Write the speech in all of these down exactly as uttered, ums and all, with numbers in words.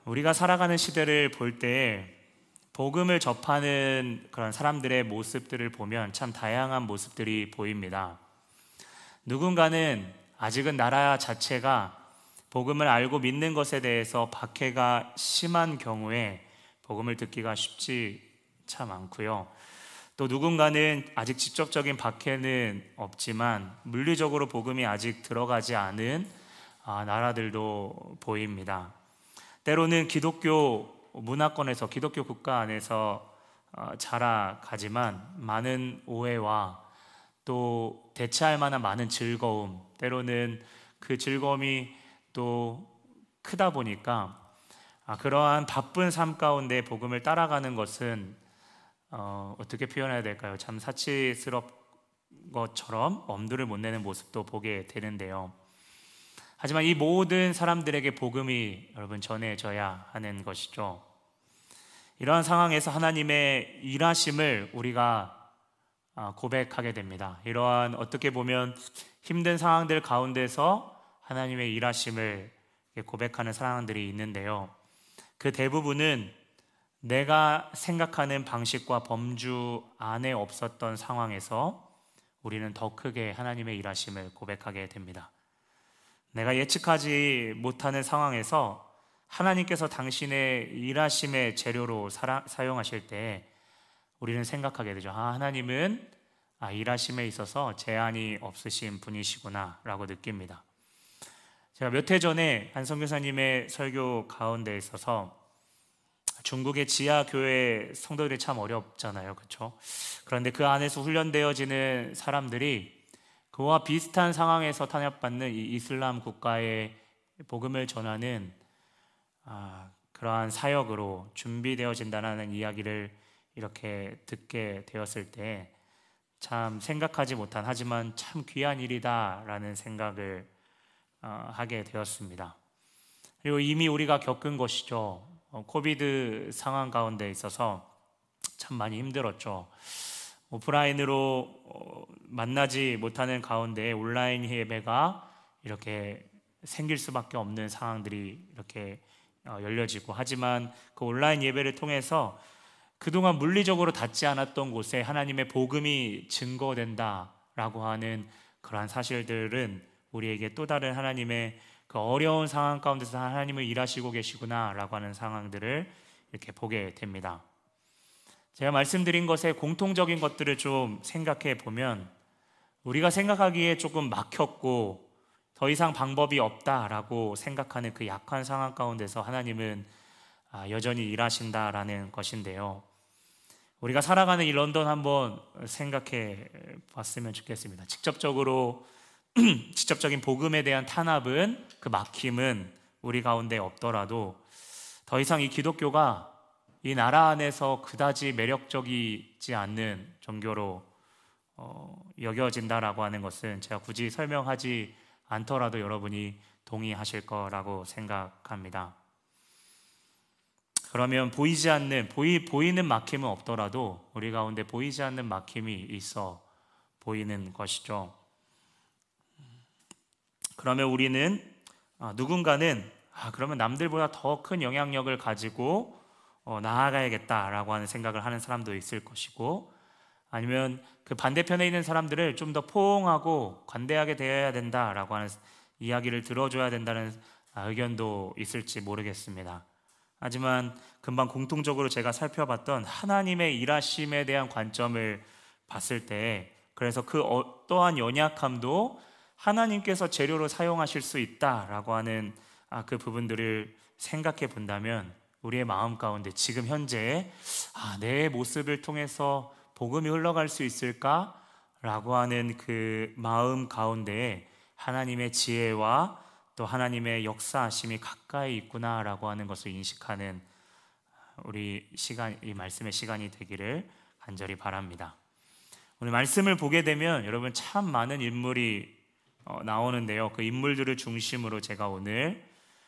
우리가 살아가는 시대를 볼 때 복음을 접하는 그런 사람들의 모습들을 보면 참 다양한 모습들이 보입니다. 누군가는 아직은 나라 자체가 복음을 알고 믿는 것에 대해서 박해가 심한 경우에 복음을 듣기가 쉽지 참 않고요. 또 누군가는 아직 직접적인 박해는 없지만 물리적으로 복음이 아직 들어가지 않은 나라들도 보입니다. 때로는 기독교 문화권에서, 기독교 국가 안에서 자라가지만 많은 오해와 또 대체할 만한 많은 즐거움, 때로는 그 즐거움이 또 크다 보니까 그러한 바쁜 삶 가운데 복음을 따라가는 것은 어, 어떻게 표현해야 될까요? 참 사치스러운 것처럼 엄두를 못 내는 모습도 보게 되는데요. 하지만 이 모든 사람들에게 복음이 여러분 전해져야 하는 것이죠. 이러한 상황에서 하나님의 일하심을 우리가 고백하게 됩니다. 이러한 어떻게 보면 힘든 상황들 가운데서 하나님의 일하심을 고백하는 상황들이 있는데요. 그 대부분은 내가 생각하는 방식과 범주 안에 없었던 상황에서 우리는 더 크게 하나님의 일하심을 고백하게 됩니다. 내가 예측하지 못하는 상황에서 하나님께서 당신의 일하심의 재료로 사라, 사용하실 때 우리는 생각하게 되죠. 아, 하나님은 아, 일하심에 있어서 제한이 없으신 분이시구나 라고 느낍니다. 제가 몇 해 전에 한 선교사님의 설교 가운데 있어서 중국의 지하교회 성도들이 참 어렵잖아요, 그렇죠? 그런데 그 안에서 훈련되어지는 사람들이 그와 비슷한 상황에서 탄압받는 이 이슬람 국가의 복음을 전하는 아, 그러한 사역으로 준비되어진다는 이야기를 이렇게 듣게 되었을 때 참 생각하지 못한, 하지만 참 귀한 일이다라는 생각을 어, 하게 되었습니다. 그리고 이미 우리가 겪은 것이죠. 어, 코비드 상황 가운데 있어서 참 많이 힘들었죠. 오프라인으로 어, 만나지 못하는 가운데 온라인 예배가 이렇게 생길 수밖에 없는 상황들이 이렇게 어, 열려지고, 하지만 그 온라인 예배를 통해서 그동안 물리적으로 닿지 않았던 곳에 하나님의 복음이 증거된다라고 하는 그러한 사실들은 우리에게 또 다른 하나님의 그 어려운 상황 가운데서 하나님을 일하시고 계시구나라고 하는 상황들을 이렇게 보게 됩니다. 제가 말씀드린 것의 공통적인 것들을 좀 생각해 보면 우리가 생각하기에 조금 막혔고 더 이상 방법이 없다라고 생각하는 그 약한 상황 가운데서 하나님은 여전히 일하신다라는 것인데요. 우리가 살아가는 이 런던 한번 생각해 봤으면 좋겠습니다. 직접적으로 직접적인 복음에 대한 탄압은, 그 막힘은 우리 가운데 없더라도 더 이상 이 기독교가 이 나라 안에서 그다지 매력적이지 않는 종교로 어, 여겨진다라고 하는 것은 제가 굳이 설명하지 않더라도 여러분이 동의하실 거라고 생각합니다. 그러면 보이지 않는, 보이, 보이는 막힘은 없더라도 우리 가운데 보이지 않는 막힘이 있어 보이는 것이죠. 그러면 우리는 아, 누군가는 아, 그러면 남들보다 더 큰 영향력을 가지고 어, 나아가야겠다라고 하는 생각을 하는 사람도 있을 것이고, 아니면 그 반대편에 있는 사람들을 좀 더 포옹하고 관대하게 대해야 된다라고 하는 이야기를 들어줘야 된다는 의견도 있을지 모르겠습니다. 하지만 금방 공통적으로 제가 살펴봤던 하나님의 일하심에 대한 관점을 봤을 때, 그래서 그 어떠한 연약함도 하나님께서 재료로 사용하실 수 있다라고 하는 그 부분들을 생각해 본다면 우리의 마음 가운데 지금 현재 아, 내 모습을 통해서 복음이 흘러갈 수 있을까라고 하는 그 마음 가운데에 하나님의 지혜와 또 하나님의 역사하심이 가까이 있구나라고 하는 것을 인식하는 우리 시간, 이 말씀의 시간이 되기를 간절히 바랍니다. 오늘 말씀을 보게 되면 여러분 참 많은 인물이 나오는데요. 그 인물들을 중심으로 제가 오늘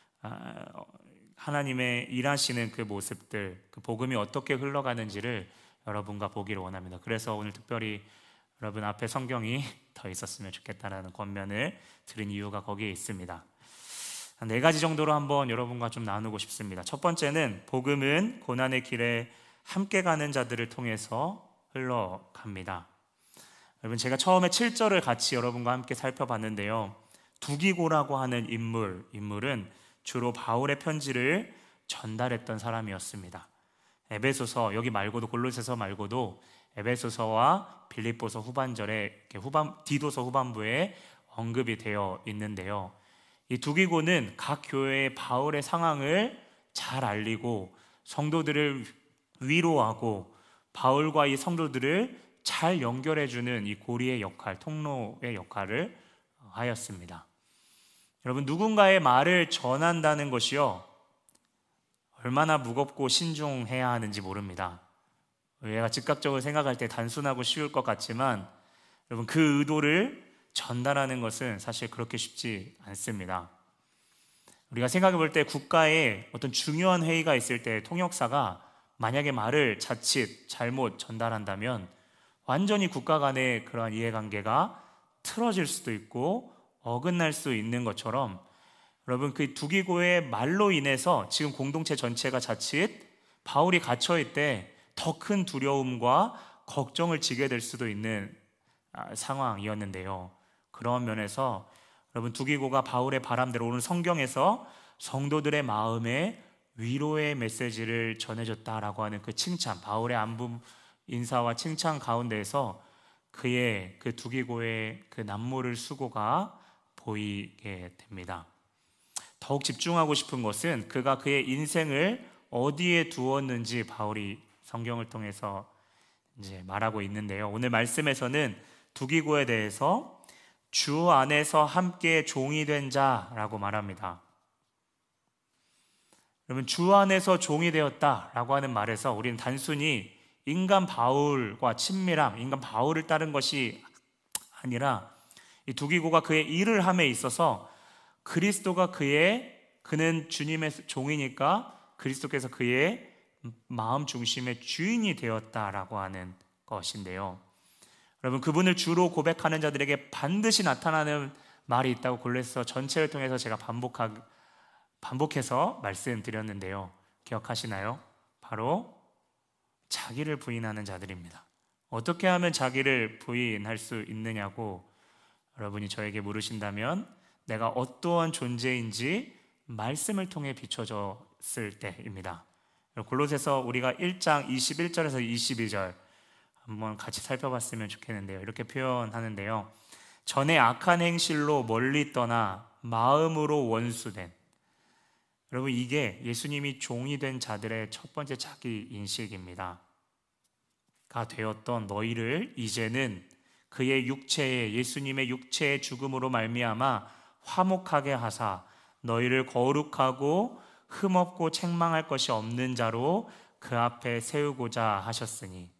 하나님의 일하시는 그 모습들, 그 복음이 어떻게 흘러가는지를 여러분과 보기를 원합니다. 그래서 오늘 특별히 여러분 앞에 성경이 더 있었으면 좋겠다는 권면을 드린 이유가 거기에 있습니다. 네 가지 정도로 한번 여러분과 좀 나누고 싶습니다. 첫 번째는 복음은 고난의 길에 함께 가는 자들을 통해서 흘러갑니다. 여러분, 제가 처음에 칠 절을 같이 여러분과 함께 살펴봤는데요, 두기고라고 하는 인물, 인물은 주로 바울의 편지를 전달했던 사람이었습니다. 에베소서, 여기 말고도 골로새서 말고도 에베소서와 빌립보서 후반절에 후반 디도서 후반부에 언급이 되어 있는데요, 이 두기고는 각 교회의 바울의 상황을 잘 알리고 성도들을 위로하고 바울과 이 성도들을 잘 연결해주는 이 고리의 역할, 통로의 역할을 하였습니다. 여러분, 누군가의 말을 전한다는 것이요, 얼마나 무겁고 신중해야 하는지 모릅니다. 우리가 즉각적으로 생각할 때 단순하고 쉬울 것 같지만 여러분, 그 의도를 전달하는 것은 사실 그렇게 쉽지 않습니다. 우리가 생각해 볼 때 국가에 어떤 중요한 회의가 있을 때 통역사가 만약에 말을 자칫 잘못 전달한다면 완전히 국가 간의 그러한 이해관계가 틀어질 수도 있고 어긋날 수 있는 것처럼, 여러분, 그 두기고의 말로 인해서 지금 공동체 전체가 자칫 바울이 갇혀있을 때 더 큰 두려움과 걱정을 지게 될 수도 있는 상황이었는데요, 그런 면에서 여러분, 두기고가 바울의 바람대로 오늘 성경에서 성도들의 마음에 위로의 메시지를 전해줬다라고 하는 그 칭찬, 바울의 안부 인사와 칭찬 가운데에서 그의 그 두기고의 그 남모를 수고가 보이게 됩니다. 더욱 집중하고 싶은 것은 그가 그의 인생을 어디에 두었는지 바울이 성경을 통해서 이제 말하고 있는데요, 오늘 말씀에서는 두기고에 대해서 주 안에서 함께 종이 된 자라고 말합니다. 여러분, 주 안에서 종이 되었다라고 하는 말에서 우리는 단순히 인간 바울과 친밀함, 인간 바울을 따른 것이 아니라 이 두기고가 그의 일을 함에 있어서 그리스도가 그의, 그는 주님의 종이니까 그리스도께서 그의 마음 중심의 주인이 되었다라고 하는 것인데요, 여러분, 그분을 주로 고백하는 자들에게 반드시 나타나는 말이 있다고 골로새 전체를 통해서 제가 반복하, 반복해서 말씀드렸는데요, 기억하시나요? 바로 자기를 부인하는 자들입니다. 어떻게 하면 자기를 부인할 수 있느냐고 여러분이 저에게 물으신다면 내가 어떠한 존재인지 말씀을 통해 비춰졌을 때입니다. 골로새서 우리가 일 장 이십일 절에서 이십이 절 한번 같이 살펴봤으면 좋겠는데요, 이렇게 표현하는데요, 전에 악한 행실로 멀리 떠나 마음으로 원수된, 여러분, 이게 예수님이 종이 된 자들의 첫 번째 자기 인식입니다. 가 되었던 너희를 이제는 그의 육체에, 예수님의 육체의 죽음으로 말미암아 화목하게 하사 너희를 거룩하고 흠없고 책망할 것이 없는 자로 그 앞에 세우고자 하셨으니.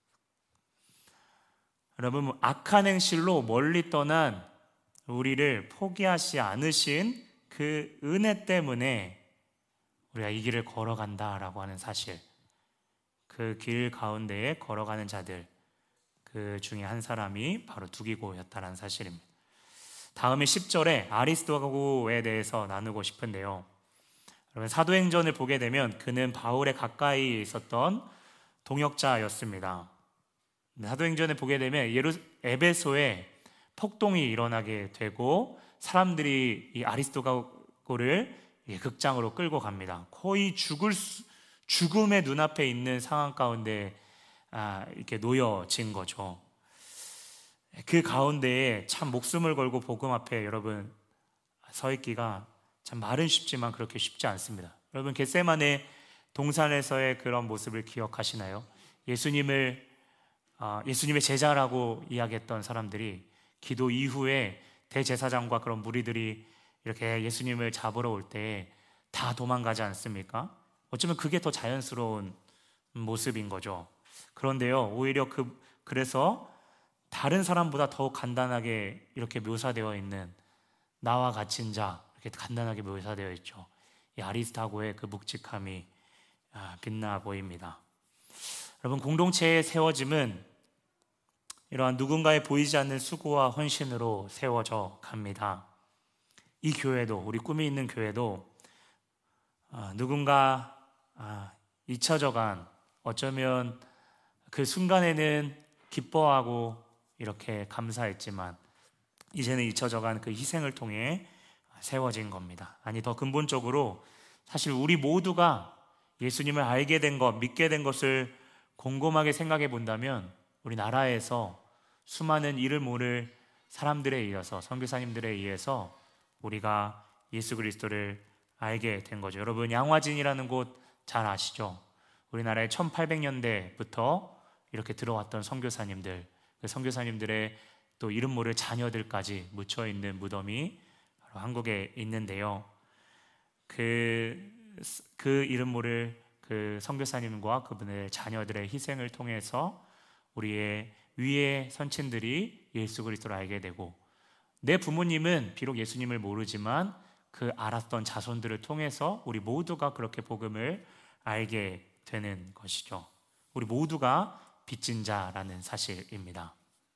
여러분, 악한 행실로 멀리 떠난 우리를 포기하지 않으신 그 은혜 때문에 우리가 이 길을 걸어간다라고 하는 사실, 그 길 가운데에 걸어가는 자들, 그 중에 한 사람이 바로 두기고였다라는 사실입니다. 다음에 십 절에 아리스도고에 대해서 나누고 싶은데요, 여러분, 사도행전을 보게 되면 그는 바울의 가까이 있었던 동역자였습니다. 사도행전을 보게 되면 예루, 에베소에 폭동이 일어나게 되고 사람들이 이 아리스도고를 극장으로 끌고 갑니다. 거의 죽을 수, 죽음의 눈앞에 있는 상황 가운데 아, 이렇게 놓여진 거죠. 그 가운데에 참 목숨을 걸고 복음 앞에 여러분 서 있기가 참 말은 쉽지만 그렇게 쉽지 않습니다. 여러분, 겟세마네 동산에서의 그런 모습을 기억하시나요? 예수님을 아, 예수님의 제자라고 이야기했던 사람들이 기도 이후에 대제사장과 그런 무리들이 이렇게 예수님을 잡으러 올 때 다 도망가지 않습니까? 어쩌면 그게 더 자연스러운 모습인 거죠. 그런데요, 오히려 그, 그래서 다른 사람보다 더 간단하게 이렇게 묘사되어 있는 나와 갇힌 자, 이렇게 간단하게 묘사되어 있죠. 이 아리스타고의 그 묵직함이 빛나 보입니다. 여러분, 공동체의 세워짐은 이러한 누군가의 보이지 않는 수고와 헌신으로 세워져 갑니다. 이 교회도, 우리 꿈이 있는 교회도 아, 누군가 아, 잊혀져간, 어쩌면 그 순간에는 기뻐하고 이렇게 감사했지만 이제는 잊혀져간 그 희생을 통해 세워진 겁니다. 아니, 더 근본적으로 사실 우리 모두가 예수님을 알게 된 것, 믿게 된 것을 곰곰하게 생각해 본다면 우리 나라에서 수많은 이를 모를 사람들에 의해서, 선교사님들에 의해서 우리가 예수 그리스도를 알게 된 거죠. 여러분, 양화진이라는 곳 잘 아시죠? 우리나라에 천팔백 년대부터 이렇게 들어왔던 선교사님들, 그 선교사님들의 또 이름 모를 자녀들까지 묻혀 있는 무덤이 바로 한국에 있는데요. 그, 그 이름 모를 그 선교사님과 그분의 자녀들의 희생을 통해서 우리의 위의 선친들이 예수 그리스도를 알게 되고, 내 부모님은 비록 예수님을 모르지만 그 알았던 자손들을 통해서 우리 모두가 그렇게 복음을 알게 되는 것이죠. 우리 모두가 빚진 자라는 사실입니다.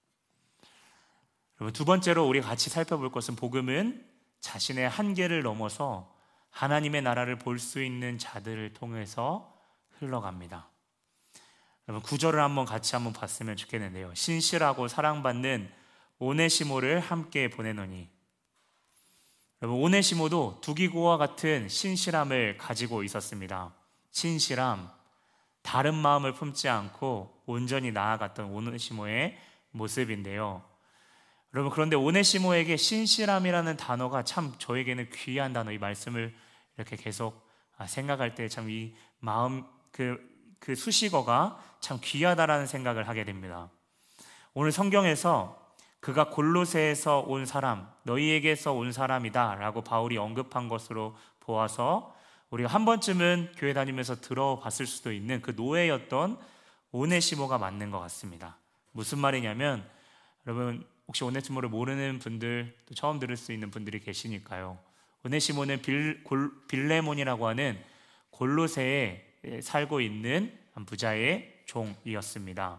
여러분, 두 번째로 우리가 같이 살펴볼 것은 복음은 자신의 한계를 넘어서 하나님의 나라를 볼 수 있는 자들을 통해서 흘러갑니다. 여러분, 구절을 한번 같이 한번 봤으면 좋겠는데요. 신실하고 사랑받는 오네시모를 함께 보내노니. 여러분, 오네시모도 두기고와 같은 신실함을 가지고 있었습니다. 신실함, 다른 마음을 품지 않고 온전히 나아갔던 오네시모의 모습인데요. 여러분, 그런데 오네시모에게 신실함이라는 단어가 참 저에게는 귀한 단어, 이 말씀을 이렇게 계속 생각할 때 참 이 마음, 그, 그 수식어가 참 귀하다라는 생각을 하게 됩니다. 오늘 성경에서 그가 골로새에서 온 사람, 너희에게서 온 사람이다 라고 바울이 언급한 것으로 보아서 우리가 한 번쯤은 교회 다니면서 들어봤을 수도 있는 그 노예였던 오네시모가 맞는 것 같습니다. 무슨 말이냐면, 여러분 혹시 오네시모를 모르는 분들, 또 처음 들을 수 있는 분들이 계시니까요. 오네시모는 빌, 골, 빌레몬이라고 하는 골로새에 살고 있는 부자의 종이었습니다.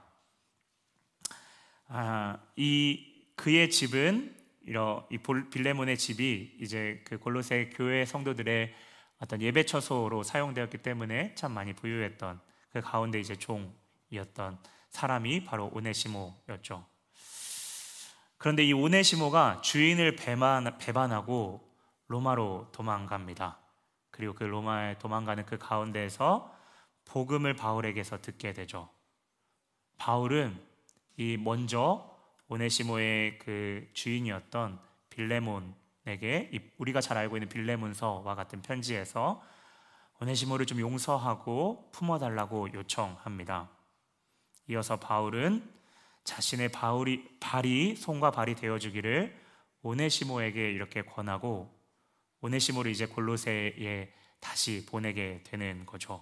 아, 이 그의 집은, 이 빌레몬의 집이 이제 그 골로새 교회 성도들의 어떤 예배 처소로 사용되었기 때문에 참 많이 부유했던, 그 가운데 이제 종이었던 사람이 바로 오네시모였죠. 그런데 이 오네시모가 주인을 배만, 배반하고 로마로 도망갑니다. 그리고 그 로마에 도망가는 그 가운데에서 복음을 바울에게서 듣게 되죠. 바울은 이 먼저 오네시모의 그 주인이었던 빌레몬에게, 우리가 잘 알고 있는 빌레몬서와 같은 편지에서 오네시모를 좀 용서하고 품어달라고 요청합니다. 이어서 바울은 자신의 바울이, 발이 손과 발이 되어주기를 오네시모에게 이렇게 권하고 오네시모를 이제 골로새에 다시 보내게 되는 거죠.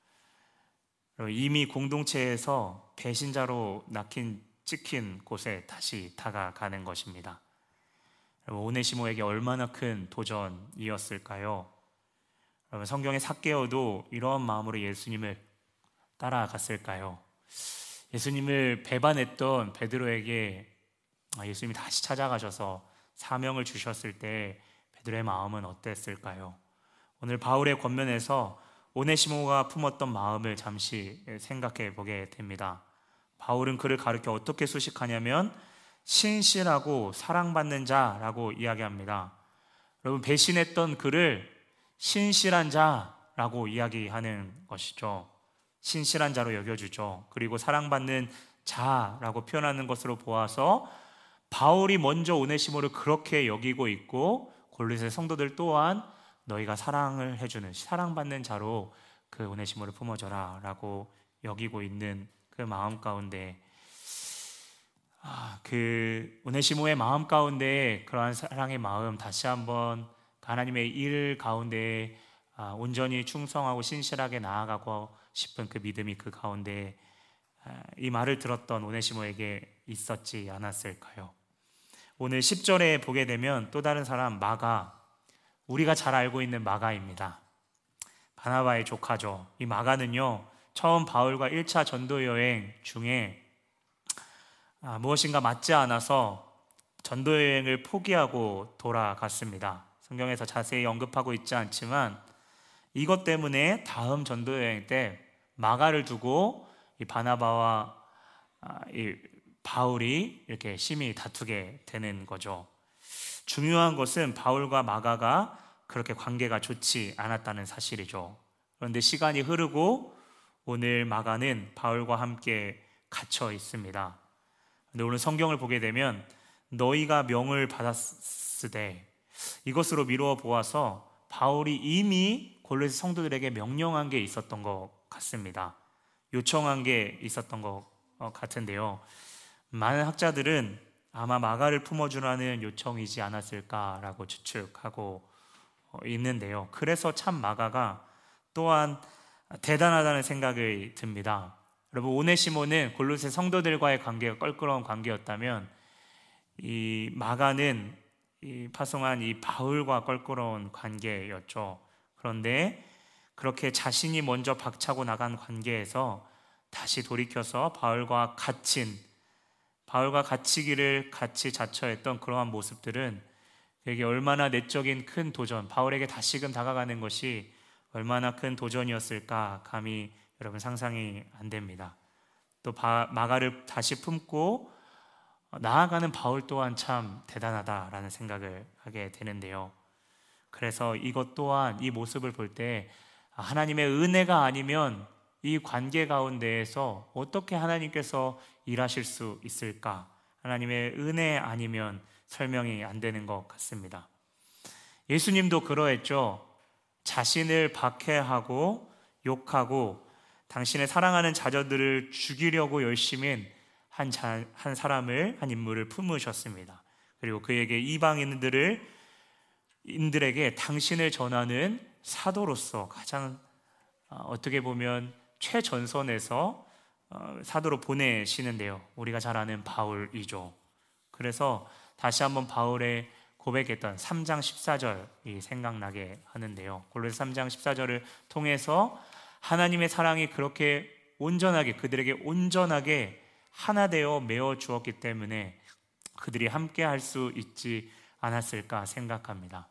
이미 공동체에서 배신자로 낚인 찍힌 곳에 다시 다가가는 것입니다. 오네시모에게 얼마나 큰 도전이었을까요? 여러분, 성경의 삭개오도 이런 마음으로 예수님을 따라갔을까요? 예수님을 배반했던 베드로에게 예수님이 다시 찾아가셔서 사명을 주셨을 때 베드로의 마음은 어땠을까요? 오늘 바울의 권면에서 오네시모가 품었던 마음을 잠시 생각해 보게 됩니다. 바울은 그를 가르쳐 어떻게 수식하냐면 신실하고 사랑받는 자라고 이야기합니다. 여러분, 배신했던 그를 신실한 자라고 이야기하는 것이죠. 신실한 자로 여겨주죠. 그리고 사랑받는 자라고 표현하는 것으로 보아서 바울이 먼저 오네시모를 그렇게 여기고 있고 골로새 성도들 또한 너희가 사랑을 해주는, 사랑받는 자로 그 오네시모를 품어줘라 라고 여기고 있는 그 마음 가운데, 아, 그 오네시모의 마음 가운데 그러한 사랑의 마음, 다시 한번 하나님의 일 가운데 아, 온전히 충성하고 신실하게 나아가고 싶은 그 믿음이 그 가운데 아, 이 말을 들었던 오네시모에게 있었지 않았을까요? 오늘 십 절에 보게 되면 또 다른 사람 마가, 우리가 잘 알고 있는 마가입니다. 바나바의 조카죠. 이 마가는요, 처음 바울과 일 차 전도 여행 중에 아, 무엇인가 맞지 않아서 전도 여행을 포기하고 돌아갔습니다. 성경에서 자세히 언급하고 있지 않지만 이것 때문에 다음 전도 여행 때 마가를 두고 이 바나바와 이 바울이 이렇게 심히 다투게 되는 거죠. 중요한 것은 바울과 마가가 그렇게 관계가 좋지 않았다는 사실이죠. 그런데 시간이 흐르고 오늘 마가는 바울과 함께 갇혀 있습니다. 근데 오늘 성경을 보게 되면 너희가 명을 받았으되, 이것으로 미루어 보아서 바울이 이미 골로새 성도들에게 명령한 게 있었던 것 같습니다. 요청한 게 있었던 것 같은데요. 많은 학자들은 아마 마가를 품어주라는 요청이지 않았을까라고 추측하고 있는데요. 그래서 참 마가가 또한 대단하다는 생각이 듭니다. 여러분, 오네시모는 골로새 성도들과의 관계가 껄끄러운 관계였다면 이 마가는 이 파송한 이 바울과 껄끄러운 관계였죠. 그런데 그렇게 자신이 먼저 박차고 나간 관계에서 다시 돌이켜서 바울과 갇힌, 바울과 갇히기를 같이 자처했던 그러한 모습들은 그에게 얼마나 내적인 큰 도전, 바울에게 다시금 다가가는 것이 얼마나 큰 도전이었을까 감히 여러분 상상이 안 됩니다. 또 바, 마가를 다시 품고 나아가는 바울 또한 참 대단하다라는 생각을 하게 되는데요. 그래서 이것 또한, 이 모습을 볼 때 하나님의 은혜가 아니면 이 관계 가운데에서 어떻게 하나님께서 일하실 수 있을까? 하나님의 은혜 아니면 설명이 안 되는 것 같습니다. 예수님도 그러했죠. 자신을 박해하고 욕하고 당신의 사랑하는 자녀들을 죽이려고 열심인 한, 자, 한 사람을, 한 인물을 품으셨습니다. 그리고 그에게 이방인들을 인들에게 당신을 전하는 사도로서 가장 어떻게 보면 최전선에서 사도로 보내시는데요. 우리가 잘 아는 바울이죠. 그래서 다시 한번 바울의 고백했던 삼 장 십사 절이 생각나게 하는데요. 골로새 삼 장 십사 절을 통해서 하나님의 사랑이 그렇게 온전하게, 그들에게 온전하게 하나 되어 메어 주었기 때문에 그들이 함께 할 수 있지 않았을까 생각합니다.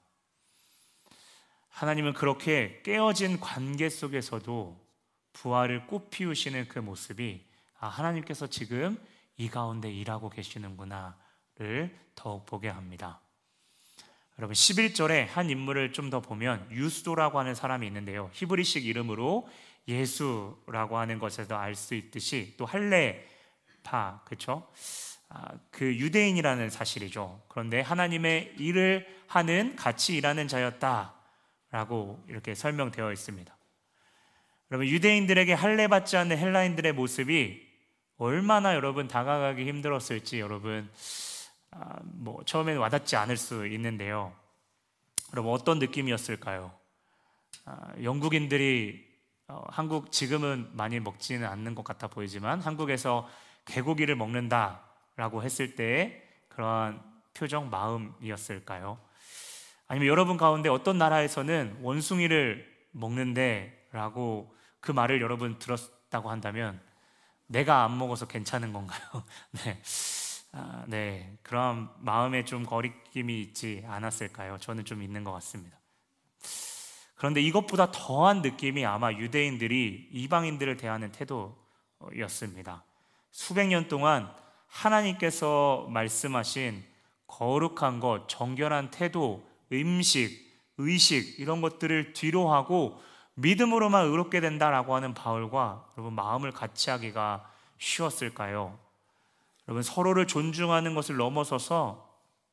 하나님은 그렇게 깨어진 관계 속에서도 부활을 꽃피우시는 그 모습이, 아, 하나님께서 지금 이 가운데 일하고 계시는구나를 더욱 보게 합니다. 여러분, 십일 절에 한 인물을 좀 더 보면 유스도라고 하는 사람이 있는데요. 히브리식 이름으로 예수라고 하는 것에서 알 수 있듯이 또 할레파, 그렇죠? 아, 그 유대인이라는 사실이죠. 그런데 하나님의 일을 하는, 같이 일하는 자였다라고 이렇게 설명되어 있습니다. 여러분, 유대인들에게 할례 받지 않는 헬라인들의 모습이 얼마나 여러분 다가가기 힘들었을지 여러분 아, 뭐 처음에는 와닿지 않을 수 있는데요. 여러분, 어떤 느낌이었을까요? 아, 영국인들이 어, 한국 지금은 많이 먹지는 않는 것 같아 보이지만 한국에서 개고기를 먹는다라고 했을 때의 그러한 표정, 마음이었을까요? 아니면 여러분 가운데 어떤 나라에서는 원숭이를 먹는데 라고 그 말을 여러분 들었다고 한다면 내가 안 먹어서 괜찮은 건가요? 네. 아, 네, 그런 마음에 좀 거리낌이 있지 않았을까요? 저는 좀 있는 것 같습니다. 그런데 이것보다 더한 느낌이 아마 유대인들이 이방인들을 대하는 태도였습니다. 수백 년 동안 하나님께서 말씀하신 거룩한 것, 정결한 태도, 음식, 의식 이런 것들을 뒤로하고 믿음으로만 의롭게 된다라고 하는 바울과 여러분 마음을 같이 하기가 쉬웠을까요? 여러분, 서로를 존중하는 것을 넘어서서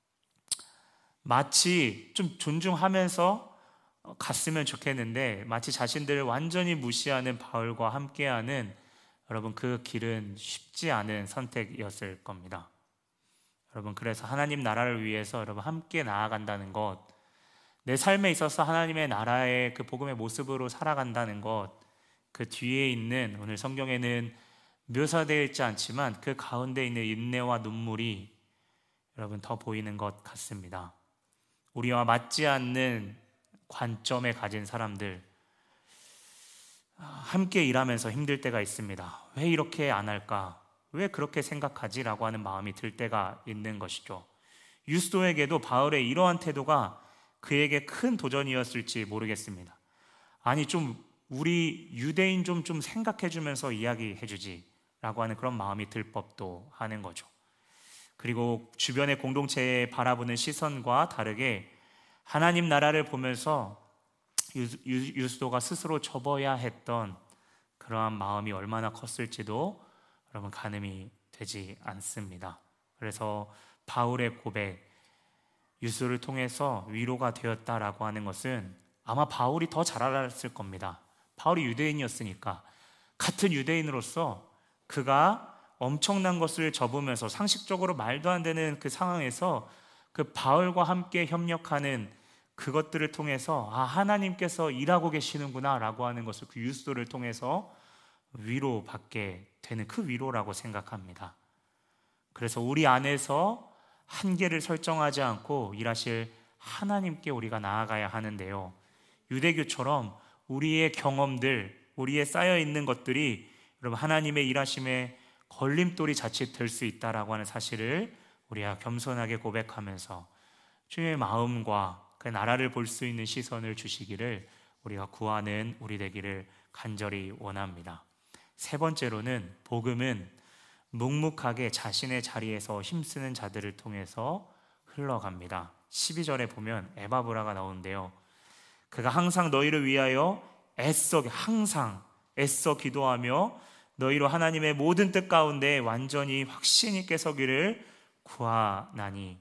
마치 좀 존중하면서 갔으면 좋겠는데 마치 자신들을 완전히 무시하는 바울과 함께하는, 여러분, 그 길은 쉽지 않은 선택이었을 겁니다. 여러분, 그래서 하나님 나라를 위해서 여러분 함께 나아간다는 것, 내 삶에 있어서 하나님의 나라의 그 복음의 모습으로 살아간다는 것, 그 뒤에 있는, 오늘 성경에는 묘사되어 있지 않지만 그 가운데 있는 인내와 눈물이 여러분 더 보이는 것 같습니다. 우리와 맞지 않는 관점에 가진 사람들, 함께 일하면서 힘들 때가 있습니다. 왜 이렇게 안 할까? 왜 그렇게 생각하지? 라고 하는 마음이 들 때가 있는 것이죠. 유스도에게도 바울의 이러한 태도가 그에게 큰 도전이었을지 모르겠습니다. 아니 좀 우리 유대인 좀 좀 생각해 주면서 이야기해 주지 라고 하는 그런 마음이 들 법도 하는 거죠. 그리고 주변의 공동체에 바라보는 시선과 다르게 하나님 나라를 보면서 유스도가 스스로 접어야 했던 그러한 마음이 얼마나 컸을지도 여러분 가늠이 되지 않습니다. 그래서 바울의 고백, 유스도를 통해서 위로가 되었다라고 하는 것은 아마 바울이 더 잘 알았을 겁니다. 바울이 유대인이었으니까 같은 유대인으로서 그가 엄청난 것을 접으면서 상식적으로 말도 안 되는 그 상황에서 그 바울과 함께 협력하는 그것들을 통해서 아 하나님께서 일하고 계시는구나 라고 하는 것을 그 유스도를 통해서 위로받게 되는 그 위로라고 생각합니다. 그래서 우리 안에서 한계를 설정하지 않고 일하실 하나님께 우리가 나아가야 하는데요, 유대교처럼 우리의 경험들, 우리의 쌓여있는 것들이 여러분 하나님의 일하심에 걸림돌이 자칫 될 수 있다라고 하는 사실을 우리가 겸손하게 고백하면서 주님의 마음과 그 나라를 볼 수 있는 시선을 주시기를 우리가 구하는 우리 되기를 간절히 원합니다. 세 번째로는 복음은 묵묵하게 자신의 자리에서 힘쓰는 자들을 통해서 흘러갑니다. 십이 절에 보면 에바브라가 나오는데요, 그가 항상 너희를 위하여 애써 항상 애써 기도하며 너희로 하나님의 모든 뜻 가운데 완전히 확신 있게 서기를 구하나니.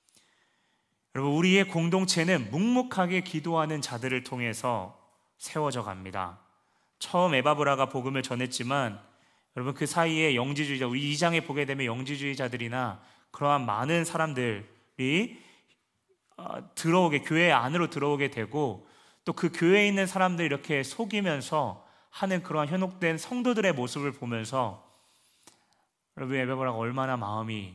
여러분 우리의 공동체는 묵묵하게 기도하는 자들을 통해서 세워져 갑니다. 처음 에바브라가 복음을 전했지만 여러분 그 사이에 영지주의자, 우리 이 장에 보게 되면 영지주의자들이나 그러한 많은 사람들이 들어오게, 교회 안으로 들어오게 되고 또 그 교회에 있는 사람들 이렇게 속이면서 하는 그러한 현혹된 성도들의 모습을 보면서 여러분 에바브라가 얼마나 마음이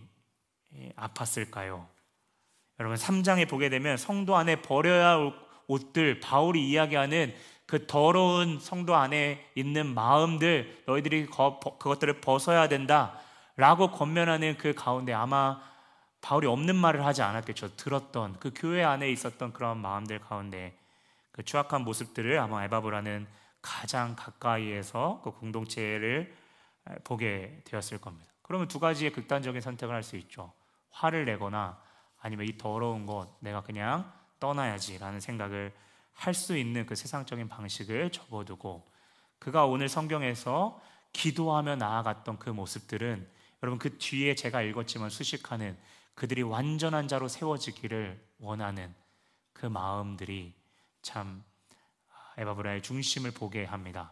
아팠을까요? 여러분 삼 장에 보게 되면 성도 안에 버려야 할 옷들, 바울이 이야기하는 그 더러운 성도 안에 있는 마음들, 너희들이 그것들을 벗어야 된다 라고 권면하는 그 가운데 아마 바울이 없는 말을 하지 않았겠죠. 들었던 그 교회 안에 있었던 그런 마음들 가운데 그 추악한 모습들을 아마 에바브라는 가장 가까이에서 그 공동체를 보게 되었을 겁니다. 그러면 두 가지의 극단적인 선택을 할 수 있죠. 화를 내거나 아니면 이 더러운 것 내가 그냥 떠나야지 라는 생각을 할 수 있는 그 세상적인 방식을 접어두고, 그가 오늘 성경에서 기도하며 나아갔던 그 모습들은 여러분 그 뒤에 제가 읽었지만 수식하는 그들이 완전한 자로 세워지기를 원하는 그 마음들이 참 에바브라의 중심을 보게 합니다.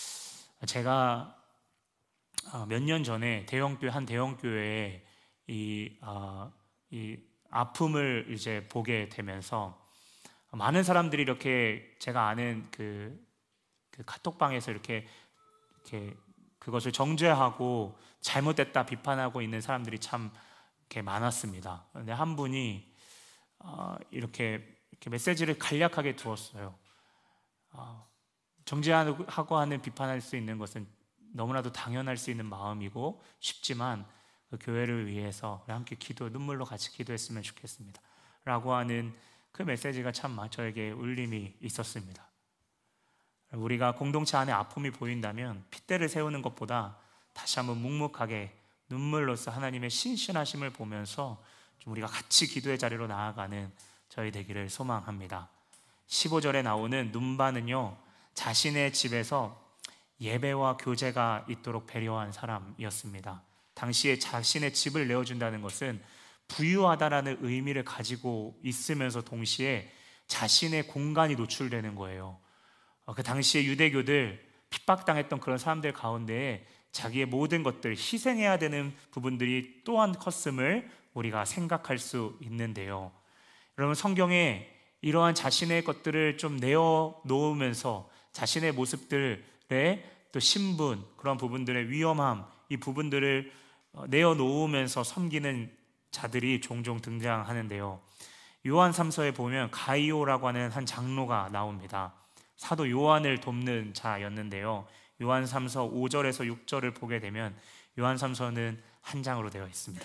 제가 몇 년 전에 대형교회 한 대형교회에 이, 어, 이 아픔을 이제 보게 되면서 많은 사람들이 이렇게 제가 아는 그, 그 카톡방에서 이렇게, 이렇게 그것을 정죄하고 잘못됐다 비판하고 있는 사람들이 참 이렇게 많았습니다. 그런데 한 분이 어, 이렇게, 이렇게 메시지를 간략하게 두었어요. 어, 정죄하고 하는 비판할 수 있는 것은 너무나도 당연할 수 있는 마음이고 쉽지만 그 교회를 위해서 함께 기도, 눈물로 같이 기도했으면 좋겠습니다 라고 하는 그 메시지가 참 저에게 울림이 있었습니다. 우리가 공동체 안에 아픔이 보인다면 핏대를 세우는 것보다 다시 한번 묵묵하게 눈물로써 하나님의 신실하심을 보면서 좀 우리가 같이 기도의 자리로 나아가는 저희 되기를 소망합니다. 십오 절에 나오는 눈바는요, 자신의 집에서 예배와 교제가 있도록 배려한 사람이었습니다. 당시에 자신의 집을 내어준다는 것은 부유하다라는 의미를 가지고 있으면서 동시에 자신의 공간이 노출되는 거예요. 그 당시에 유대교들, 핍박당했던 그런 사람들 가운데 자기의 모든 것들 희생해야 되는 부분들이 또한 컸음을 우리가 생각할 수 있는데요, 여러분 성경에 이러한 자신의 것들을 좀 내어놓으면서 자신의 모습들의 또 신분, 그런 부분들의 위험함, 이 부분들을 내어놓으면서 섬기는 자들이 종종 등장하는데요, 요한 삼 서에 보면 가이오라고 하는 한 장로가 나옵니다. 사도 요한을 돕는 자였는데요, 요한 삼 서 오 절에서 육 절을 보게 되면 요한 삼 서는 한 장으로 되어 있습니다.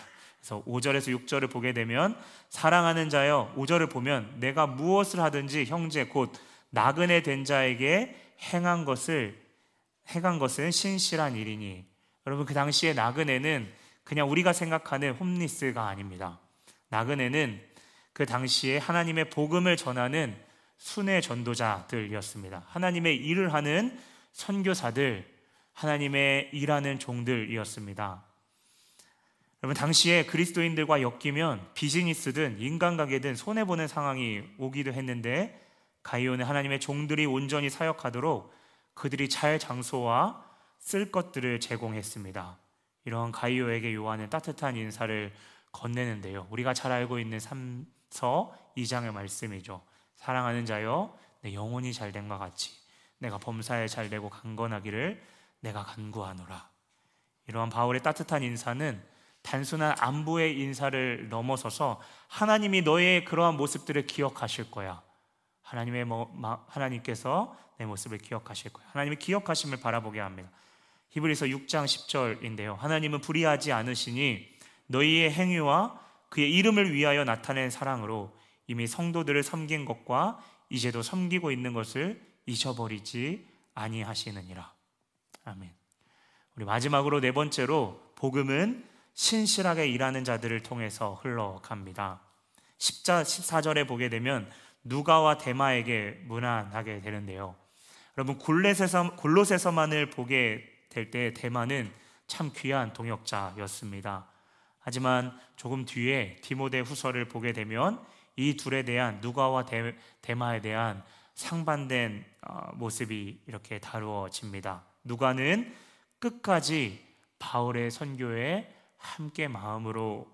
그래서 오 절에서 육 절을 보게 되면 사랑하는 자여, 오 절을 보면 내가 무엇을 하든지 형제 곧 나그네 된 자에게 행한 것을 행한 것은 신실한 일이니. 여러분, 그 당시에 나그네는 그냥 우리가 생각하는 홈리스가 아닙니다. 나그네는 그 당시에 하나님의 복음을 전하는 순회 전도자들이었습니다. 하나님의 일을 하는 선교사들, 하나님의 일하는 종들이었습니다. 여러분, 당시에 그리스도인들과 엮이면 비즈니스든 인간관계든 손해보는 상황이 오기도 했는데, 가이오는 하나님의 종들이 온전히 사역하도록 그들이 잘 장소와 쓸 것들을 제공했습니다. 이러한 가이오에게 요한은 따뜻한 인사를 건네는데요, 우리가 잘 알고 있는 삼서 이 장의 말씀이죠. 사랑하는 자여, 내 영혼이 잘됨과 같이 내가 범사에 잘되고 강건하기를 내가 간구하노라. 이러한 바울의 따뜻한 인사는 단순한 안부의 인사를 넘어서서 하나님이 너의 그러한 모습들을 기억하실 거야. 하나님의 하나님께서 내 모습을 기억하실 거야. 하나님의 기억하심을 바라보게 합니다. 히브리서 육 장 십 절인데요, 하나님은 불의하지 않으시니 너희의 행위와 그의 이름을 위하여 나타낸 사랑으로 이미 성도들을 섬긴 것과 이제도 섬기고 있는 것을 잊어버리지 아니하시느니라. 아멘. 우리 마지막으로 네 번째로, 복음은 신실하게 일하는 자들을 통해서 흘러갑니다. 십사 절에 보게 되면 누가와 데마에게 문안하게 되는데요, 여러분, 골로새서, 골로새서만을 보게 될 때 데마는 참 귀한 동역자였습니다. 하지만 조금 뒤에 디모데 후서를 보게 되면 이 둘에 대한, 누가와 데, 데마에 대한 상반된 모습이 이렇게 다루어집니다. 누가는 끝까지 바울의 선교에 함께 마음으로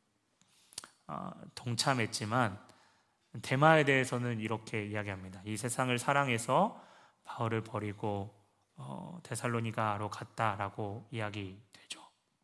동참했지만, 데마에 대해서는 이렇게 이야기합니다. 이 세상을 사랑해서 바울을 버리고 어, 데살로니가로 갔다라고 이야기되죠.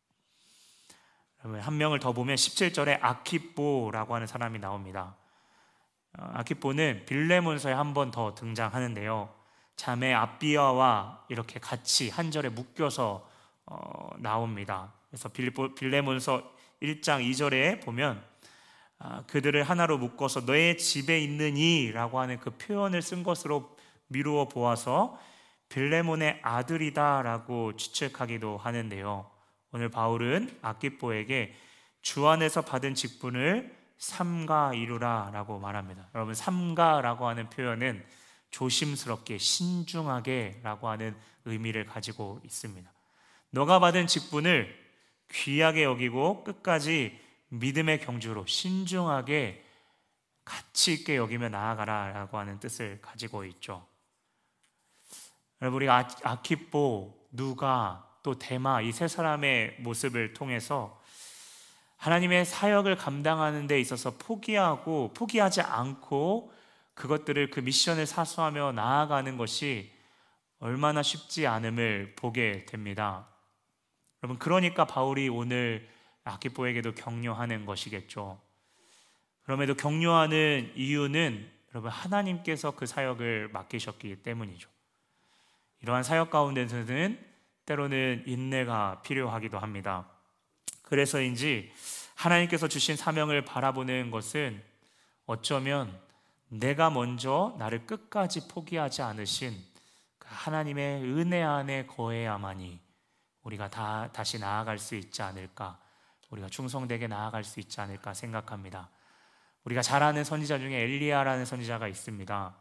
한 명을 더 보면 십칠 절에 아키뽀라고 하는 사람이 나옵니다. 어, 아키뽀는 빌레몬서에 한 번 더 등장하는데요, 자매 아비아와 이렇게 같이 한 절에 묶여서 어, 나옵니다. 그래서 빌레몬서 일 장 이 절에 보면 아, 그들을 하나로 묶어서 너의 집에 있느니 라고 하는 그 표현을 쓴 것으로 미루어 보아서 빌레몬의 아들이다 라고 추측하기도 하는데요, 오늘 바울은 아키뽀에게 주 안에서 받은 직분을 삼가 이루라 라고 말합니다. 여러분, 삼가라고 하는 표현은 조심스럽게, 신중하게 라고 하는 의미를 가지고 있습니다. 너가 받은 직분을 귀하게 여기고 끝까지 믿음의 경주로 신중하게 가치 있게 여기며 나아가라 라고 하는 뜻을 가지고 있죠. 여러분, 우리가 아키뽀, 누가, 또 데마, 이 세 사람의 모습을 통해서 하나님의 사역을 감당하는 데 있어서 포기하고 포기하지 않고 그것들을, 그 미션을 사수하며 나아가는 것이 얼마나 쉽지 않음을 보게 됩니다. 여러분, 그러니까 바울이 오늘 아키뽀에게도 격려하는 것이겠죠. 그럼에도 격려하는 이유는 여러분, 하나님께서 그 사역을 맡기셨기 때문이죠. 이러한 사역 가운데서는 때로는 인내가 필요하기도 합니다. 그래서인지 하나님께서 주신 사명을 바라보는 것은 어쩌면 내가 먼저 나를 끝까지 포기하지 않으신 그 하나님의 은혜 안에 거해야만이 우리가 다, 다시 나아갈 수 있지 않을까, 우리가 충성되게 나아갈 수 있지 않을까 생각합니다. 우리가 잘 아는 선지자 중에 엘리야라는 선지자가 있습니다.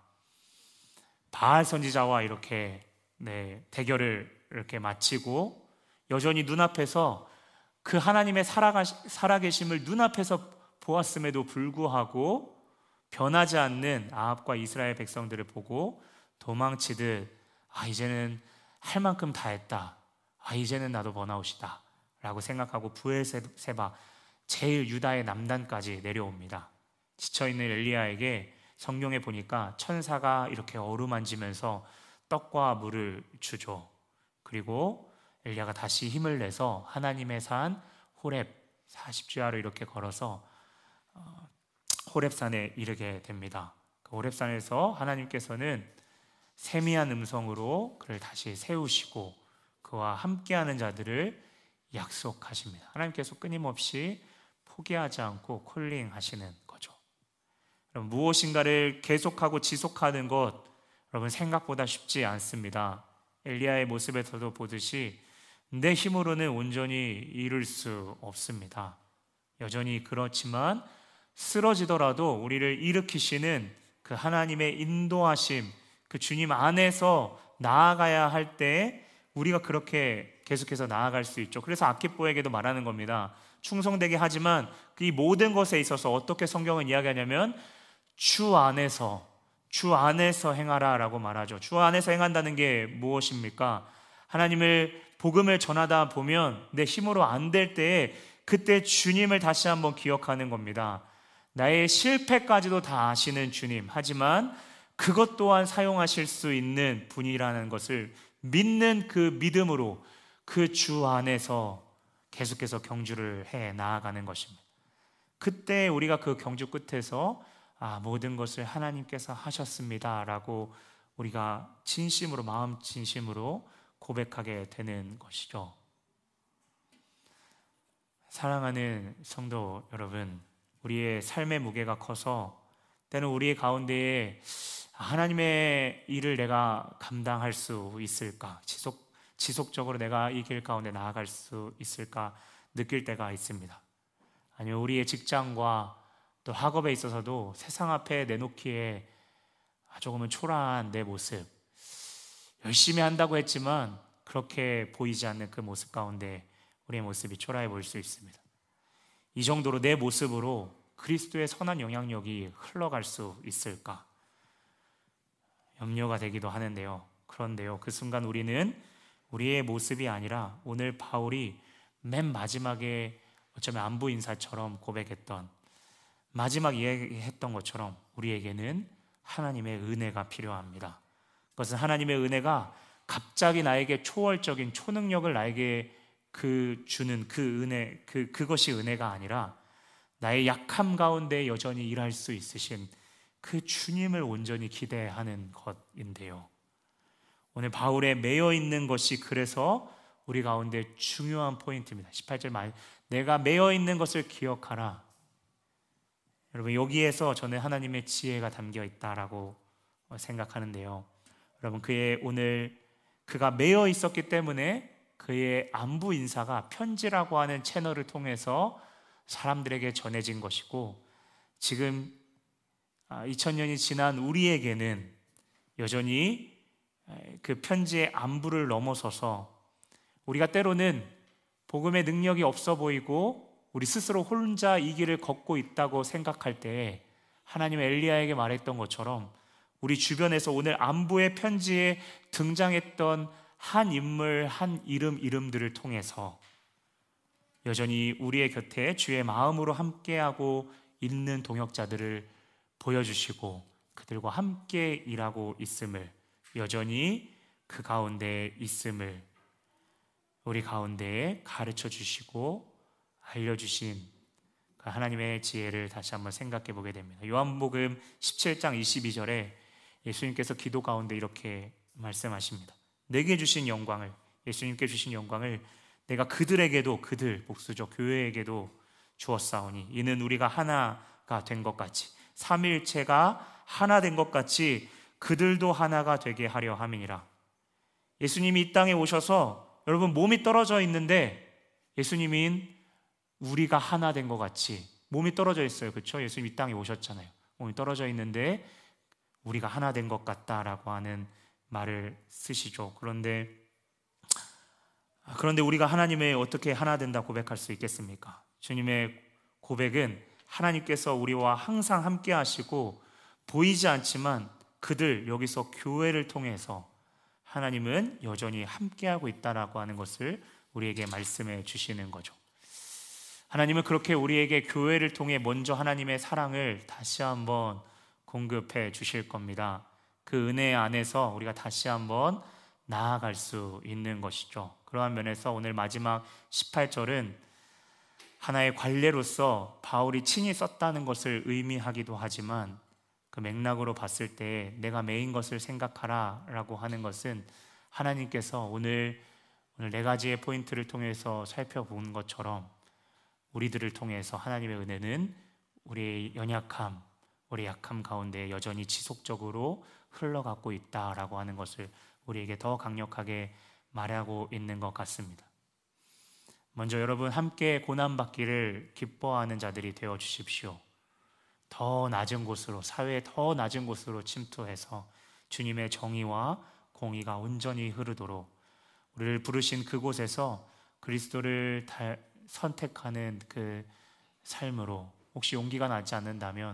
바알 선지자와 이렇게 네, 대결을 이렇게 마치고 여전히 눈앞에서 그 하나님의 살아가, 살아계심을 눈앞에서 보았음에도 불구하고 변하지 않는 아합과 이스라엘 백성들을 보고 도망치듯, 아 이제는 할 만큼 다 했다, 아 이제는 나도 번아웃이다 라고 생각하고 브엘세바, 제일 유다의 남단까지 내려옵니다. 지쳐있는 엘리야에게 성경에 보니까 천사가 이렇게 어루만지면서 떡과 물을 주죠. 그리고 엘리야가 다시 힘을 내서 하나님의 산 호렙 사십 주야로 이렇게 걸어서 호렙산에 이르게 됩니다. 그 호렙산에서 하나님께서는 세미한 음성으로 그를 다시 세우시고 그와 함께하는 자들을 약속하십니다. 하나님께서 끊임없이 포기하지 않고 콜링하시는 거죠. 여러분, 무엇인가를 계속하고 지속하는 것, 여러분 생각보다 쉽지 않습니다. 엘리야의 모습에서도 보듯이 내 힘으로는 온전히 이룰 수 없습니다. 여전히 그렇지만 쓰러지더라도 우리를 일으키시는 그 하나님의 인도하심, 그 주님 안에서 나아가야 할 때 우리가 그렇게 계속해서 나아갈 수 있죠. 그래서 아키포에게도 말하는 겁니다. 충성되게 하지만 이 모든 것에 있어서 어떻게 성경은 이야기하냐면 주 안에서 주 안에서 행하라 라고 말하죠. 주 안에서 행한다는 게 무엇입니까? 하나님을 복음을 전하다 보면 내 힘으로 안 될 때에 그때 주님을 다시 한번 기억하는 겁니다. 나의 실패까지도 다 아시는 주님, 하지만 그것 또한 사용하실 수 있는 분이라는 것을 믿는 그 믿음으로 그 주 안에서 계속해서 경주를 해 나아가는 것입니다. 그때 우리가 그 경주 끝에서 아, 모든 것을 하나님께서 하셨습니다 라고 우리가 진심으로, 마음 진심으로 고백하게 되는 것이죠. 사랑하는 성도 여러분, 우리의 삶의 무게가 커서 때는 우리의 가운데에 하나님의 일을 내가 감당할 수 있을까? 지속, 지속적으로 내가 이 길 가운데 나아갈 수 있을까? 느낄 때가 있습니다. 아니면 우리의 직장과 또 학업에 있어서도 세상 앞에 내놓기에 조금은 초라한 내 모습, 열심히 한다고 했지만 그렇게 보이지 않는 그 모습 가운데 우리의 모습이 초라해 보일 수 있습니다. 이 정도로 내 모습으로 그리스도의 선한 영향력이 흘러갈 수 있을까? 염려가 되기도 하는데요. 그런데요, 그 순간 우리는 우리의 모습이 아니라 오늘 바울이 맨 마지막에 어쩌면 안부 인사처럼 고백했던, 마지막 이야기했던 것처럼 우리에게는 하나님의 은혜가 필요합니다. 그것은 하나님의 은혜가 갑자기 나에게 초월적인 초능력을 나에게 그 주는 그 은혜, 그, 그것이 은혜가 아니라 나의 약함 가운데 여전히 일할 수 있으신 그 주님을 온전히 기대하는 것인데요. 오늘 바울에 매여 있는 것이 그래서 우리 가운데 중요한 포인트입니다. 십팔 절 말, 내가 매여 있는 것을 기억하라. 여러분, 여기에서 저는 하나님의 지혜가 담겨 있다라고 생각하는데요. 여러분, 그의 오늘 그가 매여 있었기 때문에 그의 안부 인사가 편지라고 하는 채널을 통해서 사람들에게 전해진 것이고, 지금 이천 년이 지난 우리에게는 여전히 그 편지의 안부를 넘어서서 우리가 때로는 복음의 능력이 없어 보이고 우리 스스로 혼자 이 길을 걷고 있다고 생각할 때 하나님의 엘리야에게 말했던 것처럼 우리 주변에서 오늘 안부의 편지에 등장했던 한 인물, 한 이름, 이름들을 통해서 여전히 우리의 곁에 주의 마음으로 함께하고 있는 동역자들을 보여주시고 그들과 함께 일하고 있음을, 여전히 그 가운데 있음을 우리 가운데에 가르쳐 주시고 알려주신 그 하나님의 지혜를 다시 한번 생각해 보게 됩니다. 요한복음 십칠 장 이십이 절에 예수님께서 기도 가운데 이렇게 말씀하십니다. 내게 주신 영광을, 예수님께 주신 영광을 내가 그들에게도, 그들 복수적 교회에게도 주었사오니 이는 우리가 하나가 된 것 같이, 삼위일체가 하나 된 것 같이 그들도 하나가 되게 하려 함이니라. 예수님이 이 땅에 오셔서 여러분 몸이 떨어져 있는데 예수님인 우리가 하나 된 것 같이, 몸이 떨어져 있어요, 그렇죠? 예수님 이 땅에 오셨잖아요. 몸이 떨어져 있는데 우리가 하나 된 것 같다라고 하는 말을 쓰시죠. 그런데 그런데 우리가 하나님의 어떻게 하나 된다 고백할 수 있겠습니까? 주님의 고백은 하나님께서 우리와 항상 함께 하시고 보이지 않지만 그들, 여기서 교회를 통해서 하나님은 여전히 함께하고 있다라고 하는 것을 우리에게 말씀해 주시는 거죠. 하나님은 그렇게 우리에게 교회를 통해 먼저 하나님의 사랑을 다시 한번 공급해 주실 겁니다. 그 은혜 안에서 우리가 다시 한번 나아갈 수 있는 것이죠. 그러한 면에서 오늘 마지막 십팔 절은 하나의 관례로서 바울이 친히 썼다는 것을 의미하기도 하지만 그 맥락으로 봤을 때 내가 매인 것을 생각하라 라고 하는 것은 하나님께서 오늘, 오늘 네 가지의 포인트를 통해서 살펴본 것처럼 우리들을 통해서 하나님의 은혜는 우리의 연약함, 우리의 약함 가운데 여전히 지속적으로 흘러가고 있다라고 하는 것을 우리에게 더 강력하게 말하고 있는 것 같습니다. 먼저 여러분, 함께 고난받기를 기뻐하는 자들이 되어 주십시오. 더 낮은 곳으로, 사회의 더 낮은 곳으로 침투해서 주님의 정의와 공의가 온전히 흐르도록 우리를 부르신 그곳에서 그리스도를 선택하는 그 삶으로, 혹시 용기가 나지 않는다면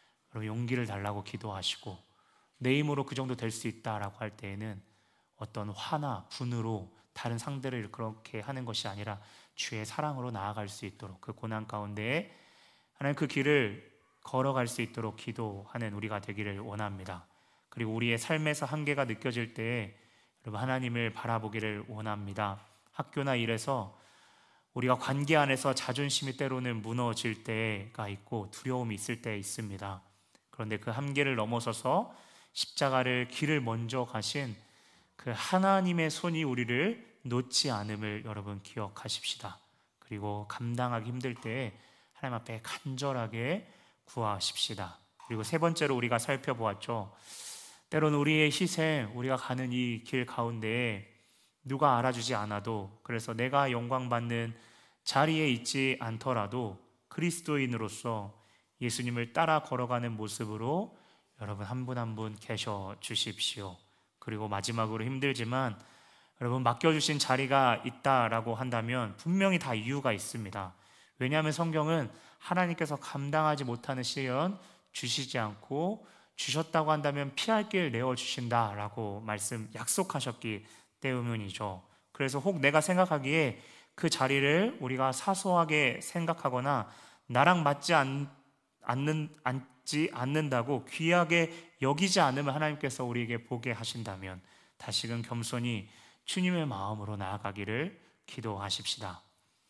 용기를 달라고 기도하시고, 내 힘으로 그 정도 될 수 있다라고 할 때에는 어떤 화나 분으로 다른 상대를 그렇게 하는 것이 아니라 주의 사랑으로 나아갈 수 있도록, 그 고난 가운데에 하나님 그 길을 걸어갈 수 있도록 기도하는 우리가 되기를 원합니다. 그리고 우리의 삶에서 한계가 느껴질 때 여러분, 하나님을 바라보기를 원합니다. 학교나 일에서 우리가 관계 안에서 자존심이 때로는 무너질 때가 있고 두려움이 있을 때 있습니다. 그런데 그 한계를 넘어서서 십자가를 길을 먼저 가신 그 하나님의 손이 우리를 놓지 않음을 여러분 기억하십시다. 그리고 감당하기 힘들 때 하나님 앞에 간절하게 구하십시다. 그리고 세 번째로 우리가 살펴보았죠. 때로는 우리의 희생, 우리가 가는 이 길 가운데에 누가 알아주지 않아도, 그래서 내가 영광받는 자리에 있지 않더라도 그리스도인으로서 예수님을 따라 걸어가는 모습으로 여러분 한 분 한 분 계셔 주십시오. 그리고 마지막으로, 힘들지만 여러분 맡겨주신 자리가 있다라고 한다면 분명히 다 이유가 있습니다. 왜냐하면 성경은 하나님께서 감당하지 못하는 시련 주시지 않고, 주셨다고 한다면 피할 길 내어주신다라고 말씀 약속하셨기 때문이죠. 그래서 혹 내가 생각하기에 그 자리를 우리가 사소하게 생각하거나 나랑 맞지 않, 않는, 않지 않는다고 귀하게 여기지 않으면 하나님께서 우리에게 보게 하신다면 다시금 겸손히 주님의 마음으로 나아가기를 기도하십시다.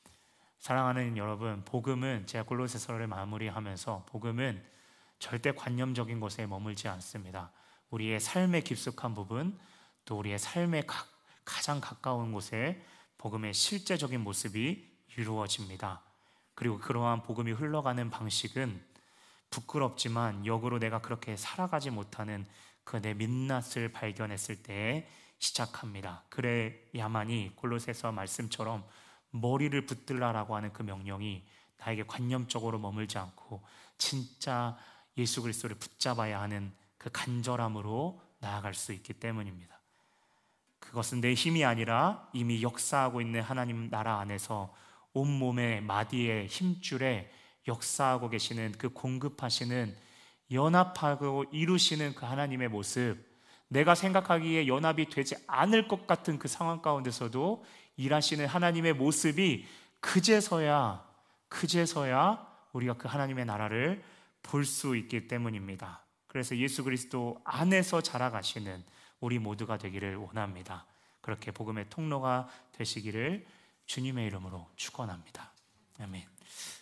사랑하는 여러분, 복음은, 제가 골로새서를 마무리하면서, 복음은 절대 관념적인 것에 머물지 않습니다. 우리의 삶의 깊숙한 부분, 또 우리의 삶의 가, 가장 가까운 곳에 복음의 실제적인 모습이 이루어집니다. 그리고 그러한 복음이 흘러가는 방식은 부끄럽지만 역으로 내가 그렇게 살아가지 못하는 그 내 민낯을 발견했을 때 시작합니다. 그래야만이 골로새서 말씀처럼 머리를 붙들라라고 하는 그 명령이 나에게 관념적으로 머물지 않고 진짜 예수 그리스도를 붙잡아야 하는 그 간절함으로 나아갈 수 있기 때문입니다. 그것은 내 힘이 아니라 이미 역사하고 있는 하나님 나라 안에서 온몸의 마디의 힘줄에 역사하고 계시는 그 공급하시는, 연합하고 이루시는 그 하나님의 모습, 내가 생각하기에 연합이 되지 않을 것 같은 그 상황 가운데서도 일하시는 하나님의 모습이 그제서야 그제서야 우리가 그 하나님의 나라를 볼 수 있기 때문입니다. 그래서 예수 그리스도 안에서 자라가시는 우리 모두가 되기를 원합니다. 그렇게 복음의 통로가 되시기를 주님의 이름으로 축원합니다. 아멘.